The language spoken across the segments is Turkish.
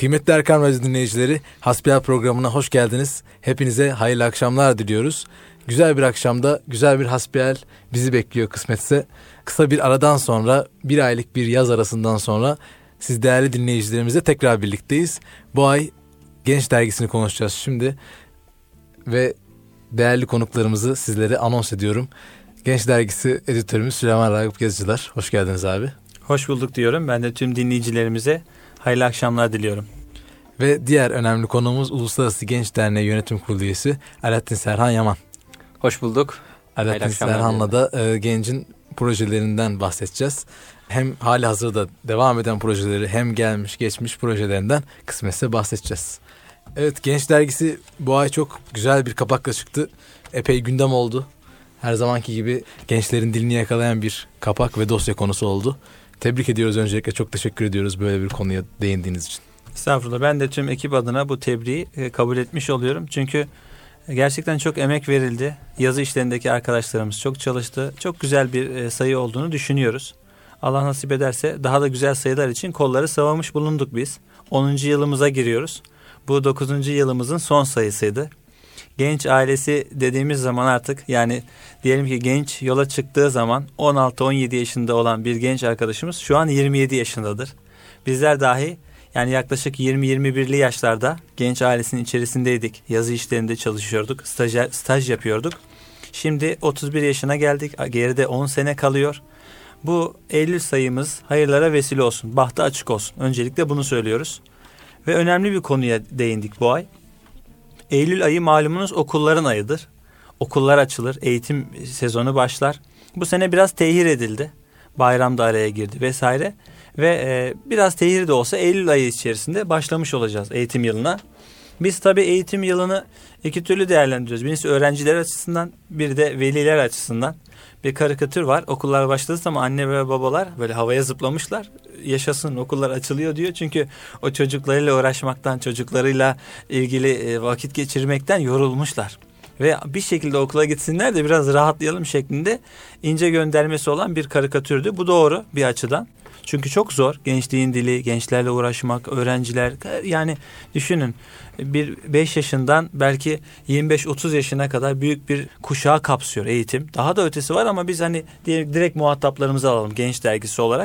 Kıymetli Erkam Radyo dinleyicileri, Hasbihal programına hoş geldiniz. Hepinize hayırlı akşamlar diliyoruz. Güzel bir akşamda, güzel bir hasbihal bizi bekliyor kısmetse. Kısa bir aradan sonra, bir aylık bir yaz arasından sonra siz değerli dinleyicilerimizle tekrar birlikteyiz. Bu ay Genç Dergisi'ni konuşacağız şimdi ve değerli konuklarımızı sizlere anons ediyorum. Genç Dergisi editörümüz Süleyman Ragıp Geziciler. Hoş geldiniz abi. Hoş bulduk diyorum. Ben de tüm dinleyicilerimize hayırlı akşamlar diliyorum. Ve diğer önemli konuğumuz Uluslararası Genç Derneği Yönetim Kurulu üyesi Alaaddin Serhan Yaman. Hoş bulduk. Alaaddin Serhan'la da gencin projelerinden bahsedeceğiz. Hem hali hazırda devam eden projeleri hem gelmiş geçmiş projelerinden kısmetse bahsedeceğiz. Evet, Genç Dergisi bu ay çok güzel bir kapakla çıktı. Epey gündem oldu. Her zamanki gibi gençlerin dilini yakalayan bir kapak ve dosya konusu oldu. Tebrik ediyoruz öncelikle, çok teşekkür ediyoruz böyle bir konuya değindiğiniz için. Estağfurullah, ben de tüm ekip adına bu tebriği kabul etmiş oluyorum. Çünkü gerçekten çok emek verildi. Yazı işlerindeki arkadaşlarımız çok çalıştı. Çok güzel bir sayı olduğunu düşünüyoruz. Allah nasip ederse daha da güzel sayılar için kolları sıvamış bulunduk biz. 10. yılımıza giriyoruz. Bu 9. yılımızın son sayısıydı. Genç ailesi dediğimiz zaman artık, yani diyelim ki genç yola çıktığı zaman 16-17 yaşında olan bir genç arkadaşımız şu an 27 yaşındadır. Bizler dahi yani yaklaşık 20-21'li yaşlarda genç ailesinin içerisindeydik. Yazı işlerinde çalışıyorduk, staj yapıyorduk. Şimdi 31 yaşına geldik, geride 10 sene kalıyor. Bu Eylül sayımız hayırlara vesile olsun, bahtı açık olsun. Öncelikle bunu söylüyoruz. Ve önemli bir konuya değindik bu ay. Eylül ayı malumunuz okulların ayıdır. Okullar açılır, eğitim sezonu başlar. Bu sene biraz tehir edildi. Bayram da araya girdi vesaire. Ve biraz tehir de olsa Eylül ayı içerisinde başlamış olacağız eğitim yılına. Biz tabii eğitim yılını iki türlü değerlendiriyoruz. Birincisi öğrenciler açısından, bir de veliler açısından. Bir karikatür var. Okullar başladığı zaman anne ve babalar böyle havaya zıplamışlar. Yaşasın, okullar açılıyor diyor. Çünkü o çocuklarıyla uğraşmaktan, çocuklarıyla ilgili vakit geçirmekten yorulmuşlar. Ve bir şekilde okula gitsinler de biraz rahatlayalım şeklinde ince göndermesi olan bir karikatürdü. Bu doğru bir açıdan. Çünkü çok zor gençliğin dili, gençlerle uğraşmak, öğrenciler, yani düşünün bir 5 yaşından belki 25-30 yaşına kadar büyük bir kuşağı kapsıyor eğitim. Daha da ötesi var ama biz hani direkt muhataplarımızı alalım Genç Dergisi olarak.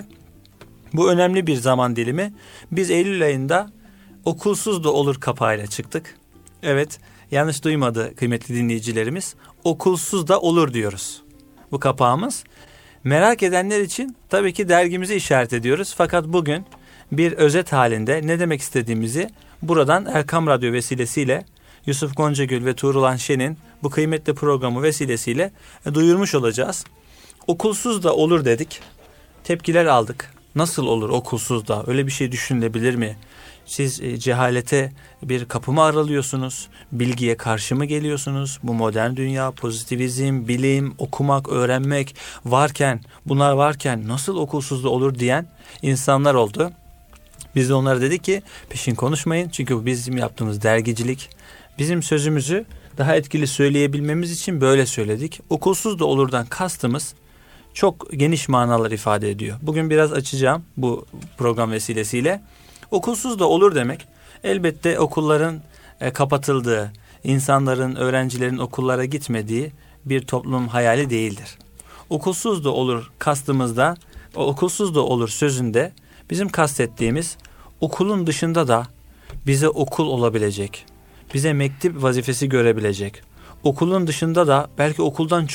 Bu önemli bir zaman dilimi. Biz Eylül ayında okulsuz da olur kapağıyla çıktık. Evet, yanlış duymadı kıymetli dinleyicilerimiz. Okulsuz da olur diyoruz. Bu kapağımız. Merak edenler için tabii ki dergimizi işaret ediyoruz. Fakat bugün bir özet halinde ne demek istediğimizi buradan Erkam Radyo vesilesiyle Yusuf Goncagül ve Tuğrul Şen'in bu kıymetli programı vesilesiyle duyurmuş olacağız. Okulsuz da olur dedik. Tepkiler aldık. Nasıl olur okulsuz da? Öyle bir şey düşünülebilir mi? Siz cehalete bir kapı mı aralıyorsunuz? Bilgiye karşı mı geliyorsunuz? Bu modern dünya, pozitivizm, bilim, okumak, öğrenmek varken, bunlar varken nasıl okulsuz da olur diyen insanlar oldu. Biz de onlara dedik ki peşin konuşmayın. Çünkü bu bizim yaptığımız dergicilik. Bizim sözümüzü daha etkili söyleyebilmemiz için böyle söyledik. Okulsuz da olurdan kastımız çok geniş manalar ifade ediyor. Bugün biraz açacağım bu program vesilesiyle. Okulsuz da olur demek elbette okulların kapatıldığı, insanların, öğrencilerin okullara gitmediği bir toplum hayali değildir. Okulsuz da olur kastımızda, okulsuz da olur sözünde bizim kastettiğimiz okulun dışında da bize okul olabilecek, bize mektep vazifesi görebilecek, okulun dışında da belki okuldan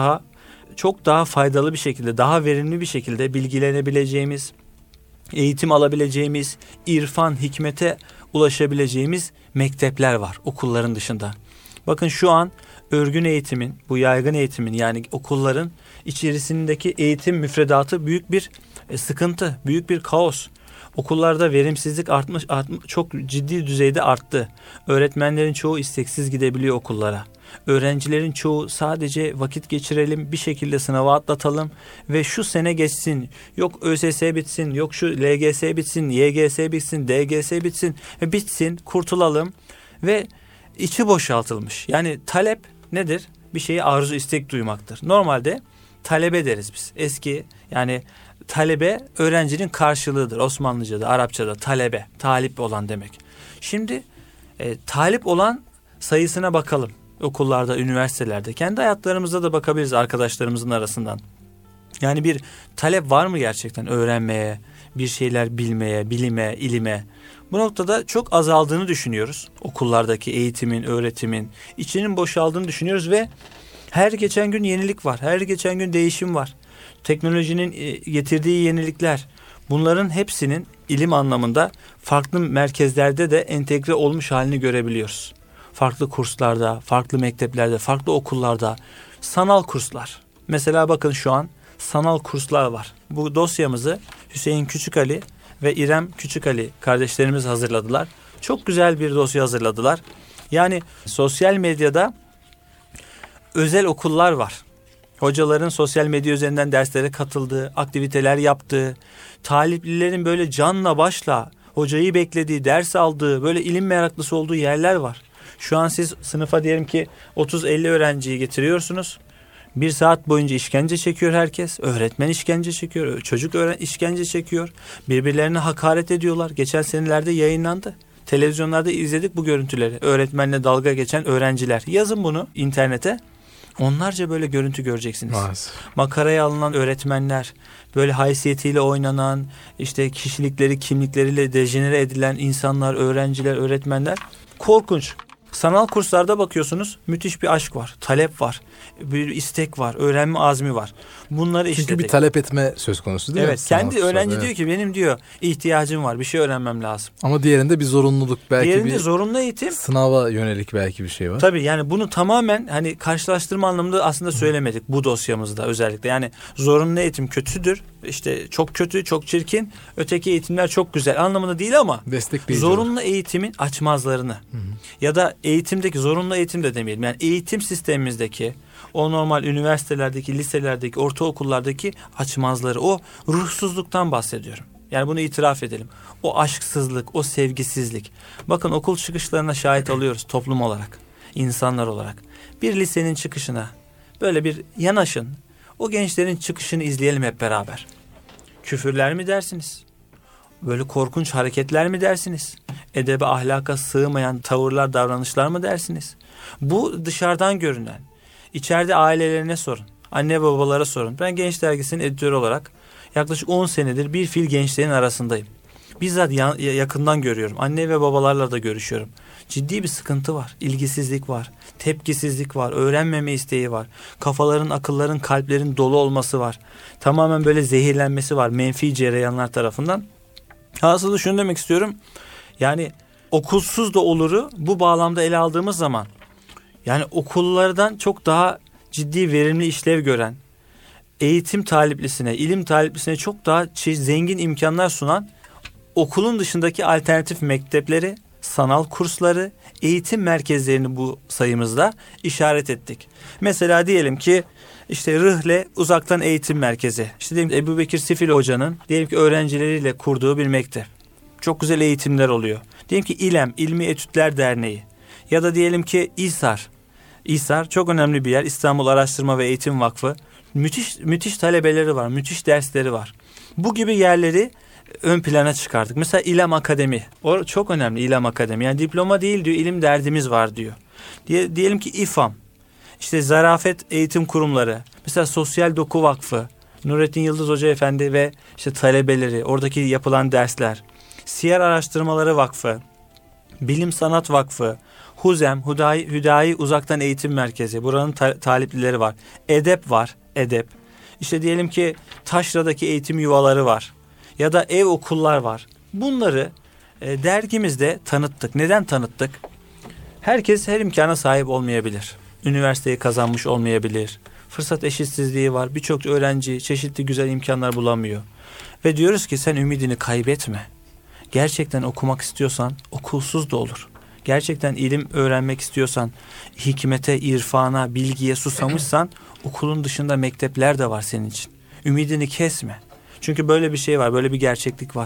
çok daha faydalı bir şekilde, daha verimli bir şekilde bilgilenebileceğimiz, eğitim alabileceğimiz, irfan, hikmete ulaşabileceğimiz mektepler var okulların dışında. Bakın şu an örgün eğitimin, bu yaygın eğitimin, yani okulların içerisindeki eğitim müfredatı büyük bir sıkıntı, büyük bir kaos. Okullarda verimsizlik çok ciddi düzeyde arttı. Öğretmenlerin çoğu isteksiz gidebiliyor okullara. Öğrencilerin çoğu sadece vakit geçirelim, bir şekilde sınavı atlatalım ve şu sene geçsin, yok ÖSS bitsin, yok şu LGS bitsin, YGS bitsin, DGS bitsin ve bitsin, kurtulalım ve içi boşaltılmış. Yani talep nedir? Bir şeyi arzu istek duymaktır. Normalde talep ederiz biz. Eski, yani talebe öğrencinin karşılığıdır. Osmanlıca'da, Arapçada talebe, talip olan demek. Şimdi talip olan sayısına bakalım. Okullarda, üniversitelerde, kendi hayatlarımızda da bakabiliriz arkadaşlarımızın arasından. Yani bir talep var mı gerçekten öğrenmeye, bir şeyler bilmeye, bilime, ilime? Bu noktada çok azaldığını düşünüyoruz. Okullardaki eğitimin, öğretimin içinin boşaldığını düşünüyoruz ve her geçen gün yenilik var. Her geçen gün değişim var. Teknolojinin getirdiği yenilikler. Bunların hepsinin ilim anlamında farklı merkezlerde de entegre olmuş halini görebiliyoruz. Farklı kurslarda, farklı mekteplerde, farklı okullarda sanal kurslar. Mesela bakın şu an sanal kurslar var. Bu dosyamızı Hüseyin Küçükali ve İrem Küçükali kardeşlerimiz hazırladılar. Çok güzel bir dosya hazırladılar. Yani sosyal medyada özel okullar var. Hocaların sosyal medya üzerinden derslere katıldığı, aktiviteler yaptığı, taliplilerin böyle canla başla hocayı beklediği, ders aldığı, böyle ilim meraklısı olduğu yerler var. Şu an siz sınıfa diyelim ki 30-50 öğrenciyi getiriyorsunuz. 1 saat boyunca işkence çekiyor herkes. Öğretmen işkence çekiyor, çocuk işkence çekiyor. Birbirlerine hakaret ediyorlar. Geçen senelerde yayınlandı. Televizyonlarda izledik bu görüntüleri. Öğretmenle dalga geçen öğrenciler. Yazın bunu internete. Onlarca böyle görüntü göreceksiniz. Maalesef. Makaraya alınan öğretmenler, böyle haysiyetiyle oynanan, işte kişilikleri, kimlikleriyle dejenere edilen insanlar, öğrenciler, öğretmenler. Korkunç. Sanal kurslarda bakıyorsunuz, müthiş bir aşk var, talep var, bir istek var, öğrenme azmi var. Bunları işledik. Çünkü bir talep etme söz konusu değil mi? Evet, kendi öğrenci diyor ki benim diyor ihtiyacım var, bir şey öğrenmem lazım. Ama diğerinde bir zorunluluk, belki diğerinde bir zorunlu eğitim. Sınava yönelik belki bir şey var. Tabii yani bunu tamamen hani karşılaştırma anlamında aslında söylemedik bu dosyamızda özellikle. Yani zorunlu eğitim kötüdür, işte çok kötü, çok çirkin, öteki eğitimler çok güzel anlamında değil ama zorunlu eğitimin açmazlarını ya da eğitimdeki zorunlu eğitim de demeyelim. Yani eğitim sistemimizdeki o normal üniversitelerdeki, liselerdeki, ortaokullardaki açmazları, o ruhsuzluktan bahsediyorum. Yani bunu itiraf edelim. O aşksızlık, o sevgisizlik. Bakın okul çıkışlarına şahit alıyoruz toplum olarak, insanlar olarak. Bir lisenin çıkışına böyle bir yanaşın. O gençlerin çıkışını izleyelim hep beraber. Küfürler mi dersiniz? Böyle korkunç hareketler mi dersiniz? Edebe, ahlaka sığmayan tavırlar, davranışlar mı dersiniz? Bu dışarıdan görünen. İçeride ailelerine sorun. Anne babalara sorun. Ben Genç Dergisi'nin editörü olarak yaklaşık 10 senedir bir fil gençlerin arasındayım. Bizzat yakından görüyorum. Anne ve babalarla da görüşüyorum. Ciddi bir sıkıntı var. İlgisizlik var. Tepkisizlik var. Öğrenmeme isteği var. Kafaların, akılların, kalplerin dolu olması var. Tamamen böyle zehirlenmesi var. Menfi cereyanlar tarafından. Aslında şunu demek istiyorum. Yani okulsuz da oluru bu bağlamda ele aldığımız zaman yani okullardan çok daha ciddi verimli işlev gören, eğitim taliplisine, ilim taliplisine çok daha zengin imkanlar sunan okulun dışındaki alternatif mektepleri, sanal kursları, eğitim merkezlerini bu sayımızda işaret ettik. Mesela diyelim ki işte Rıhle Uzaktan Eğitim Merkezi. İşte diyelim ki Ebubekir Sifil Hoca'nın diyelim ki öğrencileriyle kurduğu bir mektep. Çok güzel eğitimler oluyor. Diyelim ki İLEM, İlmi Etütler Derneği. Ya da diyelim ki İSAR. İSAR çok önemli bir yer. İstanbul Araştırma ve Eğitim Vakfı. Müthiş talebeleri var, müthiş dersleri var. Bu gibi yerleri ön plana çıkardık. Mesela İLEM Akademi. O çok önemli, İLEM Akademi. Yani diploma değil diyor, ilim derdimiz var diyor. Diyelim ki İFAM. İşte Zarafet Eğitim Kurumları. Mesela Sosyal Doku Vakfı. Nurettin Yıldız Hoca Efendi ve işte talebeleri, oradaki yapılan dersler. Siyer Araştırmaları Vakfı. Bilim Sanat Vakfı. HUZEM, Hüdayi Uzaktan Eğitim Merkezi. Buranın taliplileri var. EDEP var, EDEP. İşte diyelim ki Taşra'daki eğitim yuvaları var. Ya da ev okullar var. Bunları dergimizde tanıttık. Neden tanıttık? Herkes her imkana sahip olmayabilir. Üniversiteyi kazanmış olmayabilir. Fırsat eşitsizliği var. Birçok öğrenci çeşitli güzel imkanlar bulamıyor. Ve diyoruz ki sen ümidini kaybetme. Gerçekten okumak istiyorsan okulsuz da olur. Gerçekten ilim öğrenmek istiyorsan, hikmete, irfana, bilgiye susamışsan okulun dışında mektepler de var senin için. Ümidini kesme. Çünkü böyle bir şey var, böyle bir gerçeklik var.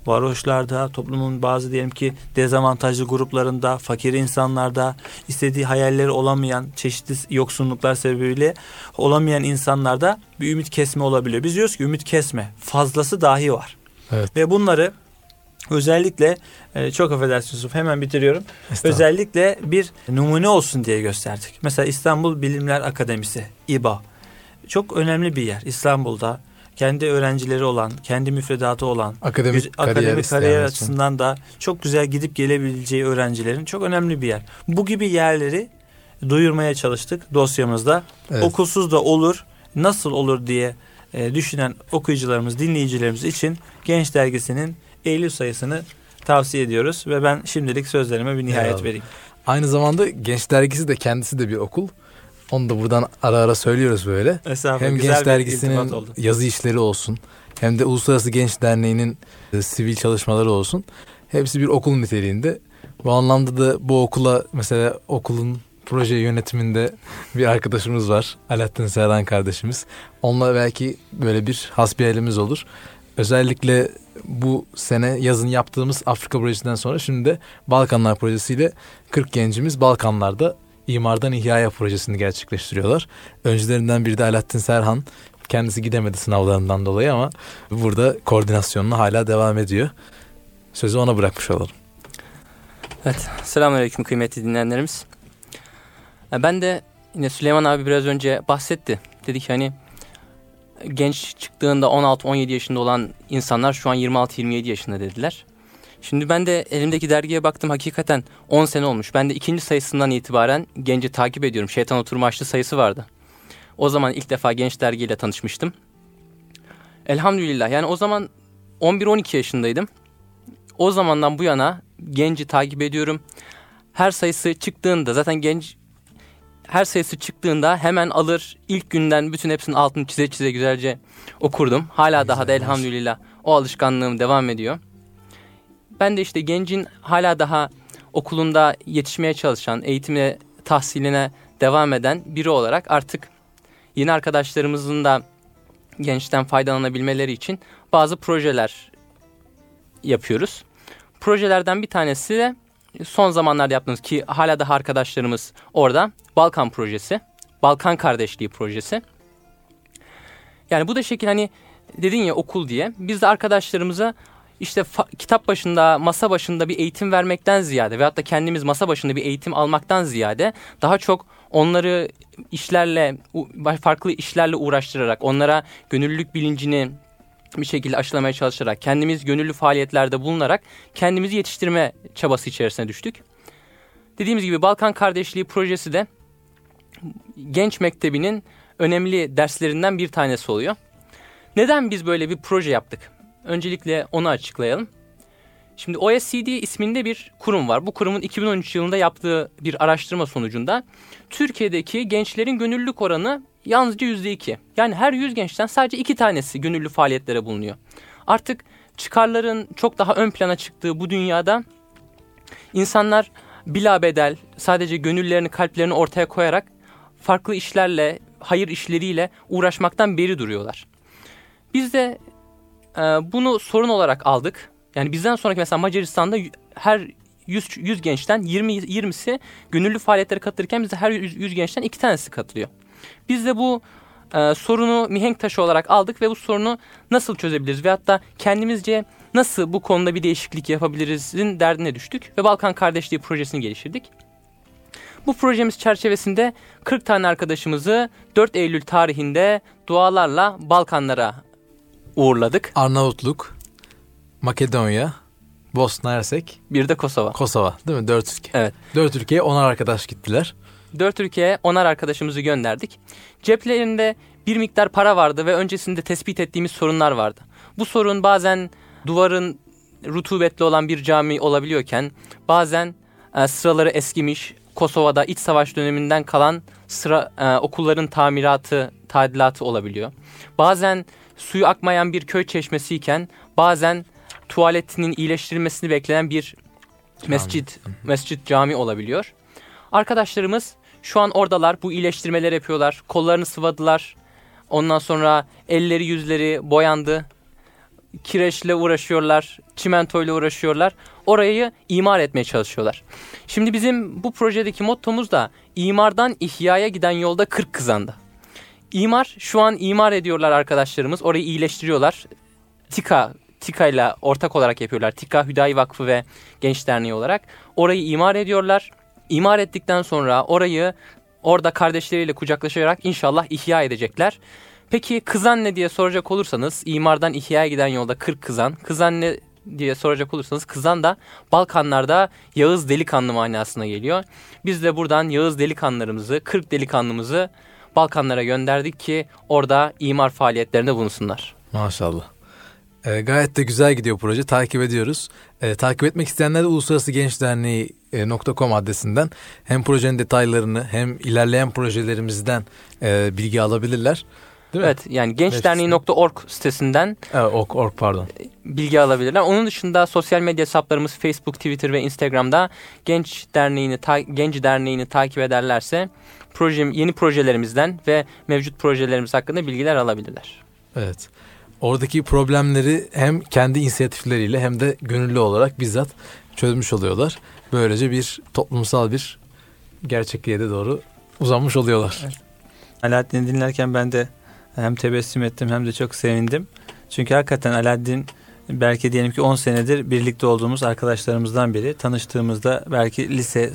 varoşlarda, toplumun bazı diyelim ki dezavantajlı gruplarında, fakir insanlarda, istediği hayalleri olamayan, çeşitli yoksunluklar sebebiyle olamayan insanlarda bir ümit kesme olabiliyor. Biz diyoruz ki ümit kesme, fazlası dahi var. Evet. Ve bunları özellikle çok affedersiniz Yusuf, hemen bitiriyorum. Özellikle bir numune olsun diye gösterdik. Mesela İstanbul Bilimler Akademisi, İBA. Çok önemli bir yer. İstanbul'da kendi öğrencileri olan, kendi müfredatı olan, akademik kariyer açısından da çok güzel gidip gelebileceği öğrencilerin çok önemli bir yer. Bu gibi yerleri duyurmaya çalıştık dosyamızda. Evet. Okulsuz da olur, nasıl olur diye düşünen okuyucularımız, dinleyicilerimiz için Genç Dergisi'nin Eylül sayısını tavsiye ediyoruz ve ben şimdilik sözlerime bir nihayet vereyim. Aynı zamanda Genç Dergisi de kendisi de bir okul. Onu da buradan ara ara söylüyoruz böyle. Hem Genç Dergisi'nin yazı işleri olsun, hem de Uluslararası Genç Derneği'nin sivil çalışmaları olsun. Hepsi bir okul niteliğinde. Bu anlamda da bu okula, mesela okulun proje yönetiminde bir arkadaşımız var. Alaaddin Serhan kardeşimiz. Onunla belki böyle bir hasbihaliimiz olur. Özellikle bu sene yazın yaptığımız Afrika projesinden sonra şimdi de Balkanlar projesiyle 40 gencimiz Balkanlar'da İmardan İhya'ya projesini gerçekleştiriyorlar. Öncülerinden biri de Alaaddin Serhan. Kendisi gidemedi sınavlarından dolayı ama burada koordinasyonuna hala devam ediyor. Sözü ona bırakmış olalım. Evet, selamünaleyküm kıymetli dinleyenlerimiz. Ben de yine Süleyman abi biraz önce bahsetti. Dedi ki hani genç çıktığında 16-17 yaşında olan insanlar şu an 26-27 yaşında dediler. Şimdi ben de elimdeki dergiye baktım, hakikaten 10 sene olmuş. Ben de 2. sayısından itibaren Genci takip ediyorum. Şeytan Oturma Haçlı sayısı vardı. O zaman ilk defa Genç dergiyle tanışmıştım. Elhamdülillah, yani o zaman 11-12 yaşındaydım. O zamandan bu yana Genci takip ediyorum. Her sayısı çıktığında zaten her sayısı çıktığında hemen alır, ilk günden bütün hepsinin altını çize çize güzelce okurdum. Hala daha da elhamdülillah o alışkanlığım devam ediyor. Ben de işte Genc'in hala daha okulunda yetişmeye çalışan, eğitimine, tahsiline devam eden biri olarak artık yeni arkadaşlarımızın da Genç'ten faydalanabilmeleri için bazı projeler yapıyoruz. Projelerden bir tanesi de son zamanlarda yaptığımız, ki hala daha arkadaşlarımız orada, Balkan projesi, Balkan Kardeşliği projesi. Yani bu da şekil, hani dedin ya okul diye, biz de arkadaşlarımıza İşte kitap başında, masa başında bir eğitim vermekten ziyade veyahut da kendimiz masa başında bir eğitim almaktan ziyade daha çok onları farklı işlerle uğraştırarak, onlara gönüllülük bilincini bir şekilde aşılamaya çalışarak, kendimiz gönüllü faaliyetlerde bulunarak kendimizi yetiştirme çabası içerisine düştük. Dediğimiz gibi Balkan Kardeşliği projesi de Genç Mektebi'nin önemli derslerinden bir tanesi oluyor. Neden biz böyle bir proje yaptık? Öncelikle onu açıklayalım. Şimdi OECD isminde bir kurum var. Bu kurumun 2013 yılında yaptığı bir araştırma sonucunda Türkiye'deki gençlerin gönüllülük oranı yalnızca %2. Yani her 100 gençten sadece 2 tanesi gönüllü faaliyetlere bulunuyor. Artık çıkarların çok daha ön plana çıktığı bu dünyada insanlar bilabedel sadece gönüllerini, kalplerini ortaya koyarak farklı işlerle, hayır işleriyle uğraşmaktan beri duruyorlar. Biz de bunu sorun olarak aldık. Yani bizden sonraki mesela Macaristan'da her 100 gençten 20'si gönüllü faaliyetlere katılırken bizde her 100 gençten 2 tanesi katılıyor. Biz de bu sorunu mihenk taşı olarak aldık ve bu sorunu nasıl çözebiliriz veyahut da kendimizce nasıl bu konuda bir değişiklik yapabiliriz'in derdine düştük ve Balkan Kardeşliği projesini geliştirdik. Bu projemiz çerçevesinde 40 tane arkadaşımızı 4 Eylül tarihinde dualarla Balkanlara uğurladık. Arnavutluk, Makedonya, Bosna Hersek, bir de Kosova. Kosova değil mi? 4 ülke. Evet. 4 ülkeye 10'ar arkadaş gittiler. 4 ülkeye 10'ar arkadaşımızı gönderdik. Ceplerinde bir miktar para vardı ve öncesinde tespit ettiğimiz sorunlar vardı. Bu sorun bazen duvarın rutubetli olan bir cami olabiliyorken bazen sıraları eskimiş, Kosova'da iç savaş döneminden kalan okulların tadilatı olabiliyor. Bazen suyu akmayan bir köy çeşmesiyken bazen tuvaletinin iyileştirilmesini bekleyen bir mescit cami olabiliyor. Arkadaşlarımız şu an oradalar, bu iyileştirmeleri yapıyorlar. Kollarını sıvadılar. Ondan sonra elleri yüzleri boyandı. kireçle uğraşıyorlar, çimentoyla uğraşıyorlar. Orayı imar etmeye çalışıyorlar. Şimdi bizim bu projedeki mottomuz da imardan ihyaya giden yolda 40 kızanda. İmar, şu an imar ediyorlar arkadaşlarımız. Orayı iyileştiriyorlar. TİKA ile ortak olarak yapıyorlar. TİKA, Hüdayi Vakfı ve Genç Derneği olarak. Orayı imar ediyorlar. İmar ettikten sonra orayı orada kardeşleriyle kucaklaşarak inşallah ihya edecekler. Peki kızan ne diye soracak olursanız, imardan ihyaya giden yolda 40 kızan. Kızan ne diye soracak olursanız, kızan da Balkanlarda Yağız delikanlı manasına geliyor. Biz de buradan Yağız delikanlılarımızı, 40 delikanlımızı Balkanlara gönderdik ki orada imar faaliyetlerinde bulunsunlar. Maşallah. Gayet de güzel gidiyor proje. Takip ediyoruz. Takip etmek isteyenler de uluslararasıgençderneği.com adresinden hem projenin detaylarını hem ilerleyen projelerimizden bilgi alabilirler. Değil mi? Evet, yani gençderneği.org sitesinden pardon. Bilgi alabilirler. Onun dışında sosyal medya hesaplarımız Facebook, Twitter ve Instagram'da Genç Derneği'ni takip ederlerse yeni projelerimizden ve mevcut projelerimiz hakkında bilgiler alabilirler. Evet. Oradaki problemleri hem kendi inisiyatifleriyle hem de gönüllü olarak bizzat çözmüş oluyorlar. Böylece bir toplumsal bir gerçekliğe de doğru uzanmış oluyorlar. Evet. Alaaddin'i dinlerken ben de hem tebessüm ettim hem de çok sevindim. Çünkü hakikaten Alaaddin belki diyelim ki 10 senedir birlikte olduğumuz arkadaşlarımızdan biri. Tanıştığımızda belki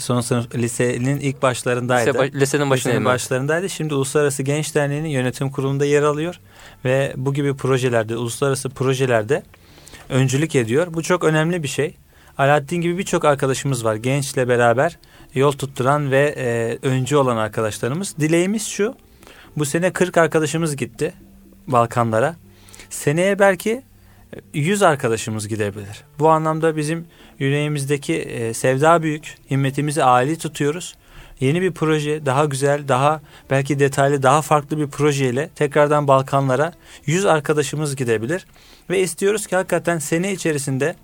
lisenin ilk başlarındaydı. Lisenin başlarındaydı. Şimdi Uluslararası Genç Derneği'nin yönetim kurulunda yer alıyor. Ve bu gibi projelerde, uluslararası projelerde öncülük ediyor. Bu çok önemli bir şey. Alaaddin gibi birçok arkadaşımız var. Gençle beraber yol tutturan ve öncü olan arkadaşlarımız. Dileğimiz şu: bu sene 40 arkadaşımız gitti Balkanlara. Seneye belki 100 arkadaşımız gidebilir. Bu anlamda bizim yüreğimizdeki sevda büyük, himmetimizi âli tutuyoruz. Yeni bir proje, daha güzel, daha belki detaylı, daha farklı bir projeyle tekrardan Balkanlara 100 arkadaşımız gidebilir. Ve istiyoruz ki hakikaten sene içerisinde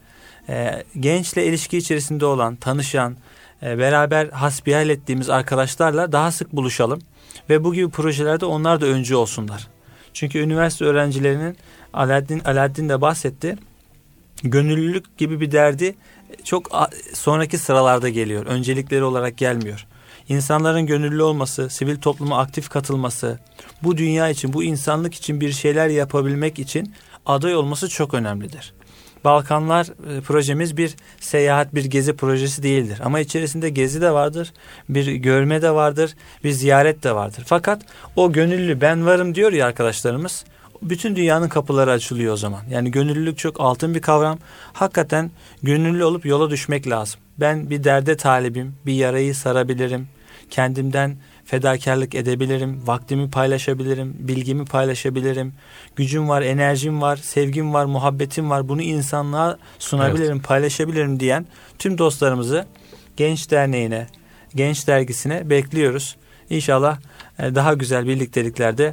gençle ilişki içerisinde olan, tanışan, beraber hasbihal ettiğimiz arkadaşlarla daha sık buluşalım. Ve bu gibi projelerde onlar da öncü olsunlar. Çünkü üniversite öğrencilerinin Alaaddin de bahsetti. Gönüllülük gibi bir derdi çok sonraki sıralarda geliyor. Öncelikleri olarak gelmiyor. İnsanların gönüllü olması, sivil topluma aktif katılması, bu dünya için, bu insanlık için bir şeyler yapabilmek için aday olması çok önemlidir. Balkanlar projemiz bir seyahat, bir gezi projesi değildir. Ama içerisinde gezi de vardır, bir görme de vardır, bir ziyaret de vardır. Fakat o gönüllü ben varım diyor ya arkadaşlarımız, bütün dünyanın kapıları açılıyor o zaman. Yani gönüllülük çok altın bir kavram. Hakikaten gönüllü olup yola düşmek lazım. Ben bir derde talibim, bir yarayı sarabilirim, kendimden fedakarlık edebilirim, vaktimi paylaşabilirim, bilgimi paylaşabilirim, gücüm var, enerjim var, sevgim var, muhabbetim var, bunu insanlığa sunabilirim, evet, paylaşabilirim diyen tüm dostlarımızı Genç Derneği'ne, Genç Dergisi'ne bekliyoruz. İnşallah daha güzel birlikteliklerde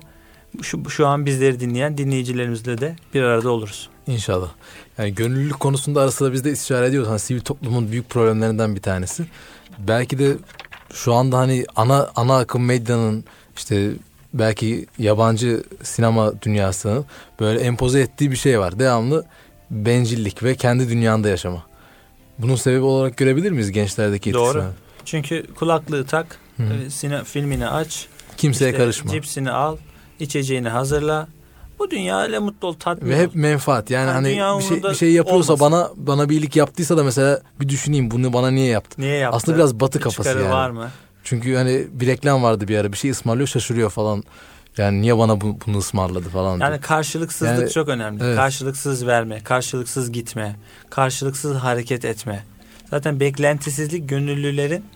şu an bizleri dinleyen dinleyicilerimizle de bir arada oluruz. İnşallah. Yani gönüllülük konusunda ara sıra biz de istişare ediyoruz. Hani sivil toplumun büyük problemlerinden bir tanesi. Belki de şu anda hani ana akım medyanın, işte belki yabancı sinema dünyasının böyle empoze ettiği bir şey var. Devamlı bencillik ve kendi dünyanda yaşama. Bunun sebebi olarak görebilir miyiz gençlerdeki etkisini? Doğru. Çünkü kulaklığı tak, filmini aç, kimseye karışma. Cipsini al, içeceğini hazırla. Bu dünya ile mutlu ol, tatmin ve hep menfaat. Yani hani bir şey yapıyorsa olmasın. bana bir iyilik yaptıysa da mesela bir düşüneyim, bunu bana niye yaptı? Niye yaptı? Aslında biraz batı kafası yani. Var mı? Çünkü hani bir reklam vardı bir ara, bir şey ısmarlıyor, şaşırıyor falan. Yani niye bana bunu ısmarladı falan. Yani karşılıksızlık yani, çok önemli. Evet. Karşılıksız verme, karşılıksız gitme, karşılıksız hareket etme. Zaten beklentisizlik gönüllülerin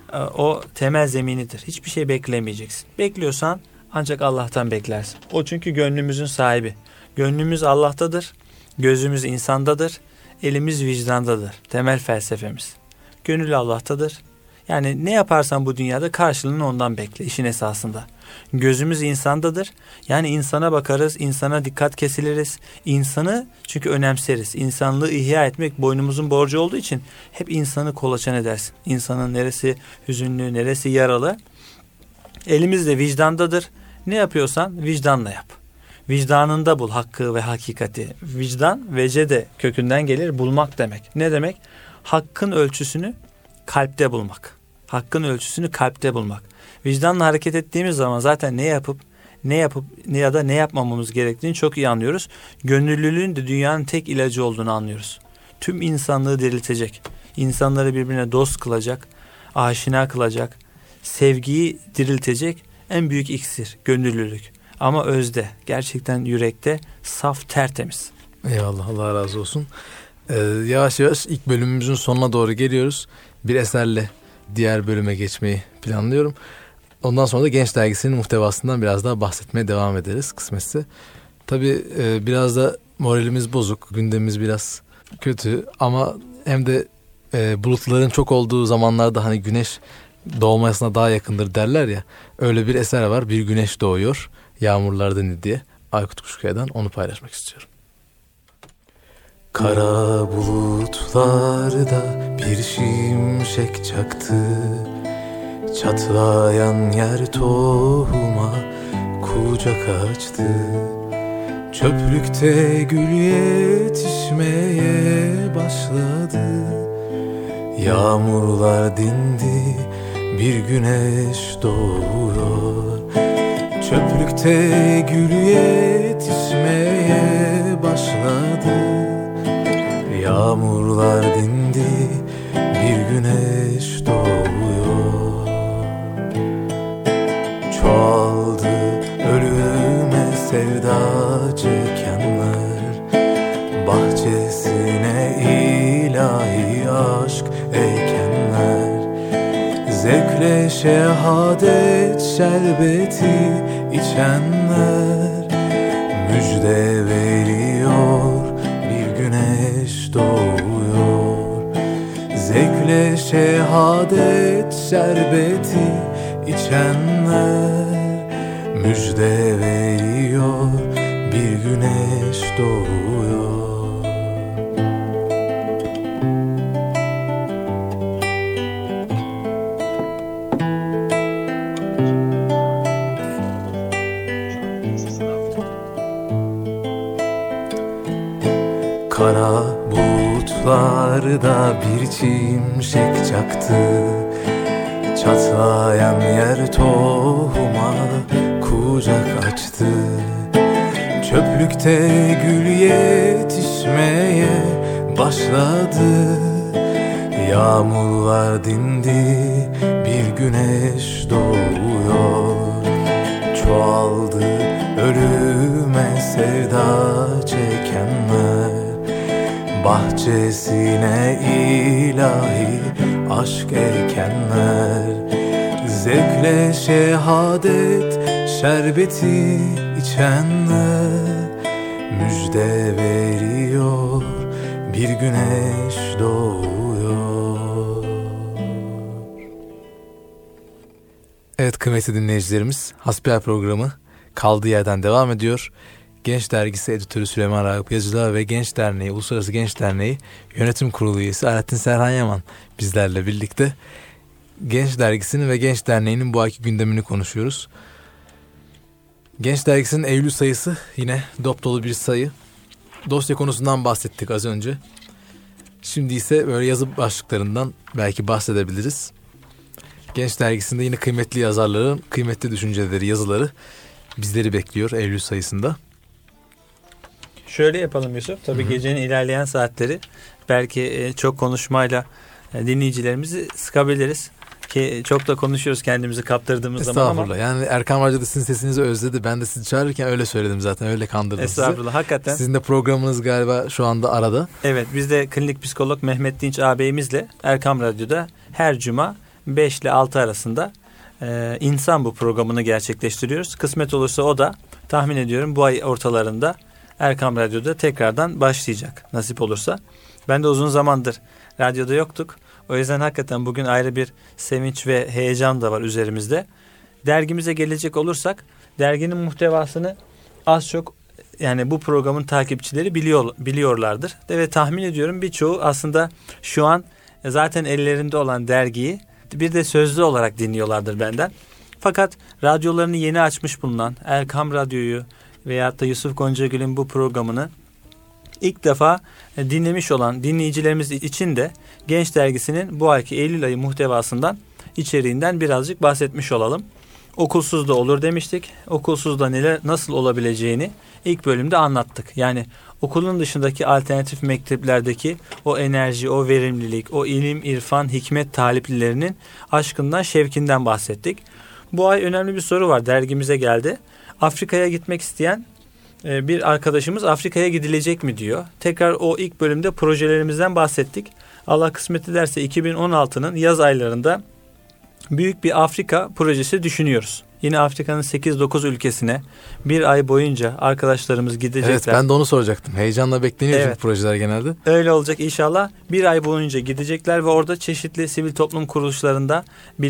o temel zeminidir. Hiçbir şey beklemeyeceksin. Bekliyorsan ancak Allah'tan beklersin. O çünkü gönlümüzün sahibi. Gönlümüz Allah'tadır, gözümüz insandadır, elimiz vicdandadır. Temel felsefemiz. Gönül Allah'tadır. Yani ne yaparsan bu dünyada karşılığını ondan bekle işin esasında. Gözümüz insandadır. Yani insana bakarız, insana dikkat kesiliriz. İnsanı çünkü önemseriz. İnsanlığı ihya etmek boynumuzun borcu olduğu için hep insanı kolaçan edersin. İnsanın neresi hüzünlü, neresi yaralı. Elimiz de vicdandadır. Ne yapıyorsan vicdanla yap. Vicdanında bul hakkı ve hakikati. Vicdan, vecede kökünden gelir, bulmak demek. Ne demek? Hakkın ölçüsünü kalpte bulmak. Hakkın ölçüsünü kalpte bulmak. Vicdanla hareket ettiğimiz zaman zaten ne yapıp ya da ne yapmamamız gerektiğini çok iyi anlıyoruz. Gönüllülüğün de dünyanın tek ilacı olduğunu anlıyoruz. Tüm insanlığı diriltecek, insanları birbirine dost kılacak, aşina kılacak, sevgiyi diriltecek en büyük iksir, gönüllülük. Ama özde, gerçekten yürekte, saf, tertemiz. Eyvallah, Allah razı olsun. Yavaş yavaş ilk bölümümüzün sonuna doğru geliyoruz. Bir eserle diğer bölüme geçmeyi planlıyorum. Ondan sonra da Genç Dergisi'nin muhtevasından biraz daha bahsetmeye devam ederiz kısmetse. Tabii biraz da moralimiz bozuk, gündemimiz biraz kötü ama hem de bulutların çok olduğu zamanlarda hani güneş doğmasına daha yakındır derler ya. Öyle bir eser var, Bir Güneş Doğuyor Yağmurlardan diye, Aykut Kuşkaya'dan, onu paylaşmak istiyorum. Kara bulutlarda bir şimşek çaktı, çatlayan yer tohuma kucak açtı. Çöplükte gül yetişmeye başladı. Yağmurlar dindi, bir güneş doğuyor. Çöplükte gül yetişmeye başladı. Yağmurlar dindi, bir güneş doğuyor. Çoğaldı ölüme sevda çekenler, bahçesine ilahi aşk ekenler. Zevkle şehadet şerbeti içenler, müjde veriyor, bir güneş doğuyor. Zevkle şehadet şerbeti içenler, müjde veriyor, bir güneş doğuyor. Kara bulutlarda bir şimşek çaktı, çatlayan yer tohuma kucak açtı. Çöplükte gül yetişmeye başladı. Yağmurlar dindi, bir güneş doğuyor. Çoğaldı ölüme sevda çekenler, bahçesine ilahi aşk ekenler. Zevkle şehadet şerbeti içenler, müjde veriyor, bir güneş doğuyor. Evet kıymetli dinleyicilerimiz, Hasbihal programı kaldığı yerden devam ediyor. Genç Dergisi Editörü Süleyman Ragıp Yazıcılar ve Genç Derneği, Uluslararası Genç Derneği Yönetim Kurulu üyesi Alaaddin Serhan Yaman bizlerle birlikte Genç Dergisi'nin ve Genç Derneği'nin bu ayki gündemini konuşuyoruz. Genç Dergisi'nin Eylül sayısı yine dop dolu bir sayı. Dosya konusundan bahsettik az önce. Şimdi ise böyle yazı başlıklarından belki bahsedebiliriz. Genç Dergisi'nde yine kıymetli yazarların kıymetli düşünceleri, yazıları bizleri bekliyor Eylül sayısında. Şöyle yapalım Yusuf. Tabii gecenin ilerleyen saatleri belki çok konuşmayla dinleyicilerimizi sıkabiliriz. Ki çok da konuşuyoruz kendimizi kaptırdığımız zaman ama. Estağfurullah. Yani Erkam Radyo'da sizin sesinizi özledi. Ben de sizi çağırırken öyle söyledim zaten. Öyle kandırdım sizi. Estağfurullah. Hakikaten. Sizin de programınız galiba şu anda arada. Evet. Biz de klinik psikolog Mehmet Dinç ağabeyimizle Erkam Radyo'da her cuma 5 ile 6 arasında insan bu programını gerçekleştiriyoruz. Kısmet olursa o da tahmin ediyorum bu ay ortalarında Erkam Radyo'da tekrardan başlayacak nasip olursa. Ben de uzun zamandır radyoda yoktuk. O yüzden hakikaten bugün ayrı bir sevinç ve heyecan da var üzerimizde. Dergimize gelecek olursak derginin muhtevasını az çok yani bu programın takipçileri biliyorlardır. Ve tahmin ediyorum birçoğu aslında şu an zaten ellerinde olan dergiyi bir de sözlü olarak dinliyorlardır benden. Fakat radyolarını yeni açmış bulunan Erkam Radyo'yu, veyahut da Yusuf Goncagül'ün bu programını ilk defa dinlemiş olan dinleyicilerimiz için de Genç Dergisi'nin bu ayki Eylül ayı muhtevasından, içeriğinden birazcık bahsetmiş olalım. Okulsuz da olur demiştik. Okulsuz da nasıl olabileceğini ilk bölümde anlattık. Yani okulun dışındaki alternatif mekteplerdeki o enerji, o verimlilik, o ilim, irfan, hikmet taliplilerinin aşkından, şevkinden bahsettik. Bu ay önemli bir soru var, dergimize geldi. Afrika'ya gitmek isteyen bir arkadaşımız Afrika'ya gidilecek mi diyor. Tekrar o ilk bölümde projelerimizden bahsettik. Allah kısmet ederse 2016'nın yaz aylarında büyük bir Afrika projesi düşünüyoruz. Yine Afrika'nın 8-9 ülkesine bir ay boyunca arkadaşlarımız gidecekler. Evet, ben de onu soracaktım. Heyecanla bekleniyor çünkü projeler genelde. Öyle olacak inşallah. Bir ay boyunca gidecekler ve orada çeşitli sivil toplum kuruluşlarında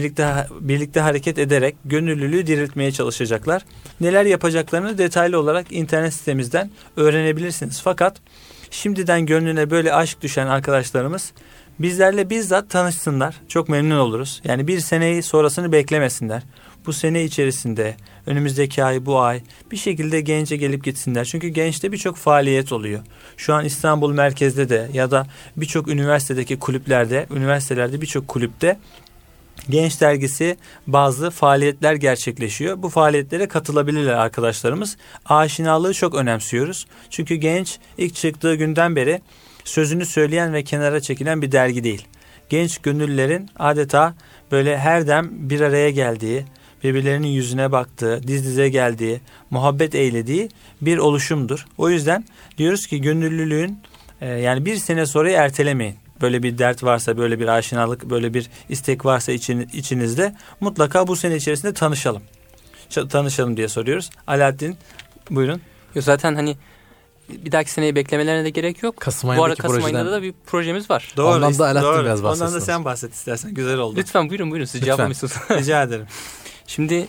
birlikte hareket ederek gönüllülüğü diriltmeye çalışacaklar. Neler yapacaklarını detaylı olarak internet sitemizden öğrenebilirsiniz. Fakat şimdiden gönlüne böyle aşk düşen arkadaşlarımız bizlerle bizzat tanışsınlar. Çok memnun oluruz. Yani bir seneyi sonrasını beklemesinler. Bu sene içerisinde, önümüzdeki ay, bu ay bir şekilde Genç'e gelip gitsinler. Çünkü Genç'te birçok faaliyet oluyor. Şu an İstanbul merkezde de ya da birçok üniversitedeki kulüplerde, üniversitelerde birçok kulüpte Genç Dergisi bazı faaliyetler gerçekleşiyor. Bu faaliyetlere katılabilirler arkadaşlarımız. Aşinalığı çok önemsiyoruz. Çünkü Genç ilk çıktığı günden beri sözünü söyleyen ve kenara çekilen bir dergi değil. Genç gönüllülerin adeta böyle her dem bir araya geldiği, birbirlerinin yüzüne baktığı, diz dize geldiği, muhabbet eylediği bir oluşumdur. O yüzden diyoruz ki gönüllülüğün yani bir sene sonra ertelemeyin. Böyle bir dert varsa, böyle bir aşinalık, böyle bir istek varsa içinizde mutlaka bu sene içerisinde tanışalım. Tanışalım diye soruyoruz. Alaaddin buyurun. Zaten hani bir dahaki seneyi beklemelerine de gerek yok. Bu arada Kasım ayında da bir projemiz var. Doğru. Ondan da Alaaddin biraz bahsetsin. Ondan da sen bahset istersen. Güzel oldu. Lütfen buyurun siz cevaplamışsınız. Rica ederim. Şimdi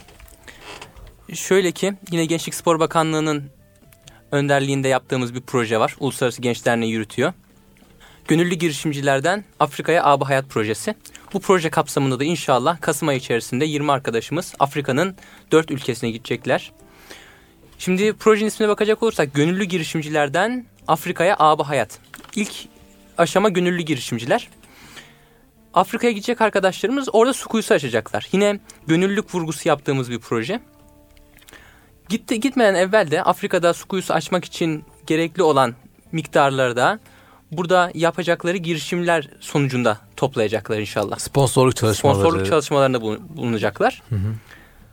şöyle ki yine Gençlik Spor Bakanlığı'nın önderliğinde yaptığımız bir proje var. Uluslararası Genç Derneği yürütüyor. Gönüllü girişimcilerden Afrika'ya Âb-ı Hayat projesi. Bu proje kapsamında da inşallah Kasım ayı içerisinde 20 arkadaşımız Afrika'nın 4 ülkesine gidecekler. Şimdi projenin ismine bakacak olursak gönüllü girişimcilerden Afrika'ya Âb-ı Hayat. İlk aşama gönüllü girişimciler. Afrika'ya gidecek arkadaşlarımız orada su kuyusu açacaklar. Yine gönüllülük vurgusu yaptığımız bir proje. Gitmeden evvel de Afrika'da su kuyusu açmak için gerekli olan miktarları da burada yapacakları girişimler sonucunda toplayacaklar inşallah. Sponsorluk çalışmalarında bulunacaklar. Hı hı.